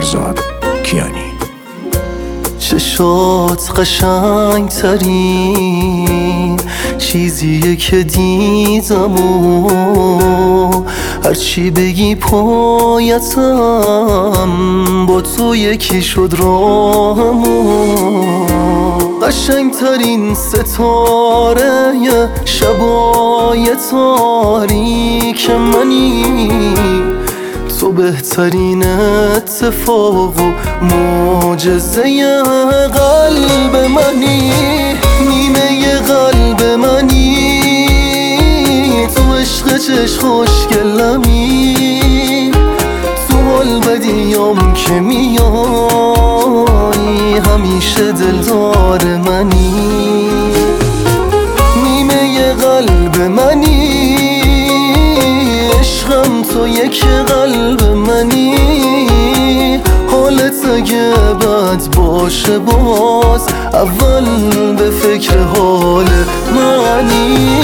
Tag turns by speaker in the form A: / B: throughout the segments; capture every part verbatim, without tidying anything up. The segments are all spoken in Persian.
A: شهرزاد کیانی.
B: چشات قشنگ ترین چیزیه که دیدم و هرچی بگی پایتم با تو یکی شد راهمو. قشنگ ترین ستاره شبای تاریک منی، تو بهترین اتفاق و معجزه قلب منی. نیمه قلب منی، تو عشق چش خوشگلمی، تو حال بدیام که میای همیشه دلدار منی. نیمه قلب منی، عشقم تو یک قلب منی. حالت اگه بد باشه باز اول به فکر حال منی.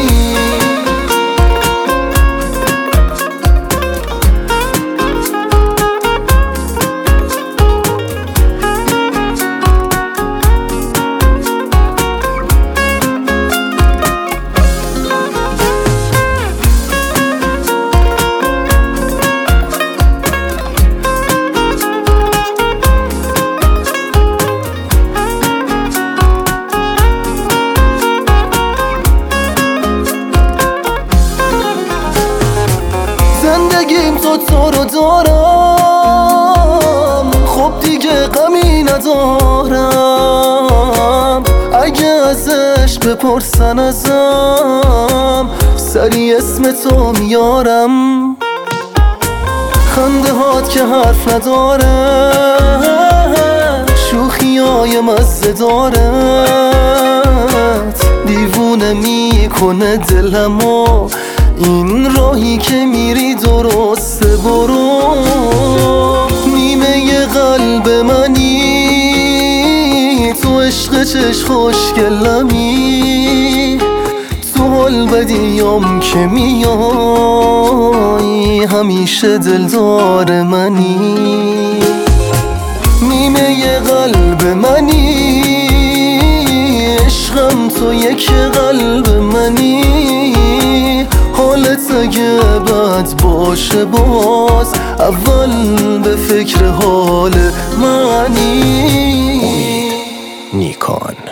B: زندگیم تو تو رو دارم، خب دیگه غمی ندارم. اگه ازش بپرسن ازم سری اسم تو میارم. خنده هات که حرف نداره، شوخی های مزه دارد، دیوونه میکنه دلمو. این راهی که میری درسته برو. نیمه قلب منی، تو عشق چش خوشگلمی، تو حال بدیام که میای همیشه دلدار منی. نیمه قلب منی، عشقم تو یک قلب منی. حالت اگه بد باشه باز اول به فکر حال منی.
A: نیکان.